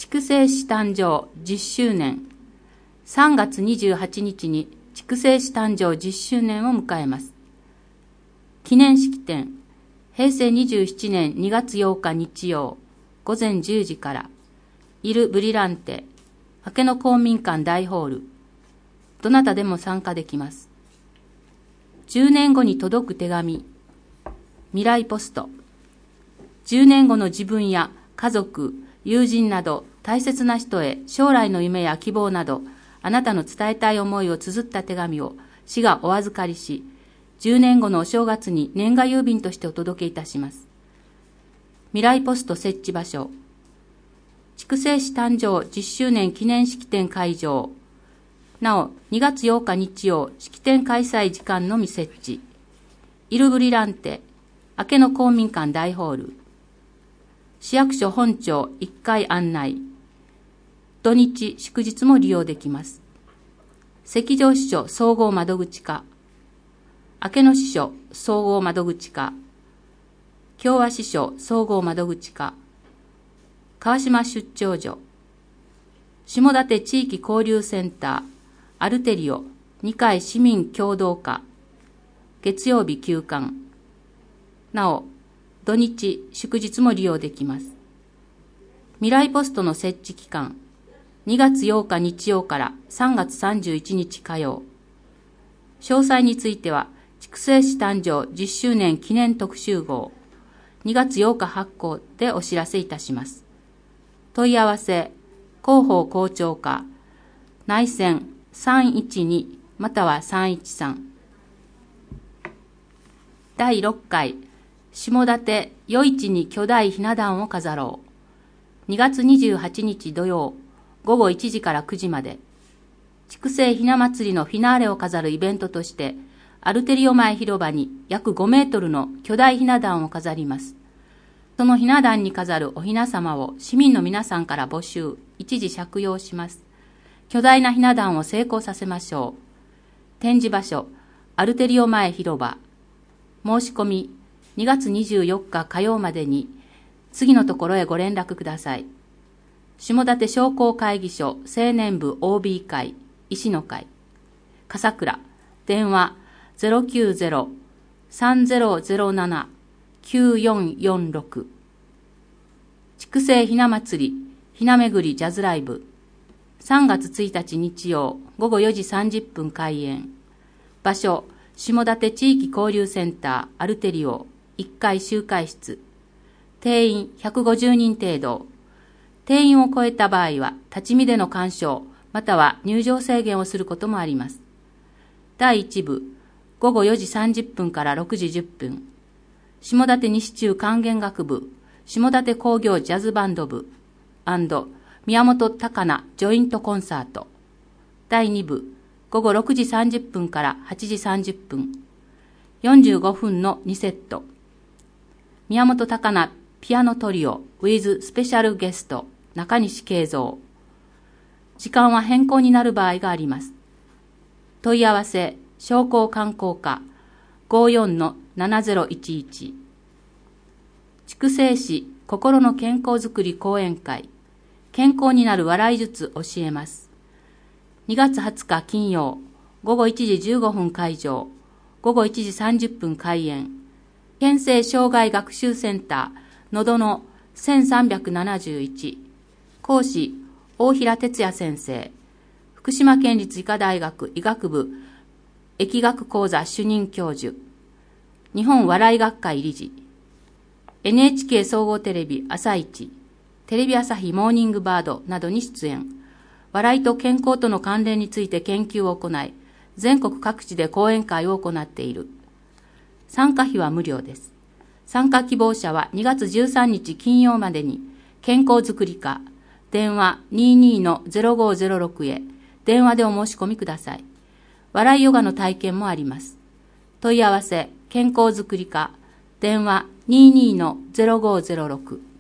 筑西市誕生10周年。3月28日に筑西市誕生10周年を迎えます。記念式典、平成27年2月8日日曜、午前10時から、イル・ブリランテ、明けの公民館大ホール。どなたでも参加できます。10年後に届く手紙、未来ポスト。10年後の自分や家族、友人など大切な人へ将来の夢や希望などあなたの伝えたい思いを綴った手紙を市がお預かりし、10年後のお正月に年賀郵便としてお届けいたします。未来ポスト設置場所、筑西市誕生10周年記念式典会場。なお、2月8日日曜、式典開催時間のみ設置。イル・ブリランテ、明けの公民館大ホール。市役所本庁1階案内。土日祝日も利用できます。赤城支所総合窓口課、明けの支所総合窓口課、共和支所総合窓口課、川島出張所、下館地域交流センター、アルテリオ2階市民共同課、月曜日休館。なお、土日祝日も利用できます。未来ポストの設置期間、2月8日日曜から3月31日火曜。詳細については、筑西市誕生10周年記念特集号、2月8日発行でお知らせいたします。問い合わせ、広報校長課、内線312または313。第6回、下館夜市に巨大ひな壇を飾ろう。2月28日土曜、午後1時から9時まで。筑西ひな祭りのフィナーレを飾るイベントとして、アルテリオ前広場に約5メートルの巨大ひな壇を飾ります。そのひな壇に飾るおひな様を市民の皆さんから募集、一時借用します。巨大なひな壇を成功させましょう。展示場所、アルテリオ前広場。申し込み、2月24日火曜までに、次のところへご連絡ください。下館商工会議所青年部 OB 会、石野会。笠倉、電話090-3007-9446。筑西ひな祭り、ひなめぐりジャズライブ。3月1日日曜午後4時30分開演。場所、下館地域交流センターアルテリオ1階集会室。定員150人程度。定員を超えた場合は立ち見での鑑賞または入場制限をすることもあります。第1部、午後4時30分から6時10分。下館西中管弦楽部、下館工業ジャズバンド部&宮本高菜ジョイントコンサート。第2部、午後6時30分から8時30分。45分の2セット。宮本高菜ピアノトリオ with スペシャルゲスト中西慶三。時間は変更になる場合があります。問い合わせ、商工観光課 54-7011。筑西市心の健康づくり講演会。健康になる笑い術教えます。2月20日金曜、午後1時15分会場、午後1時30分開演。県政障害学習センター、のどの1371。講師、大平哲也先生。福島県立医科大学医学部疫学講座主任教授。日本笑い学会理事。NHK 総合テレビ朝一。テレビ朝日モーニングバードなどに出演。笑いと健康との関連について研究を行い、全国各地で講演会を行っている。参加費は無料です。参加希望者は2月13日金曜までに、健康づくり課、電話 22-0506 へ、電話でお申し込みください。笑いヨガの体験もあります。問い合わせ、健康づくり課、電話 22-0506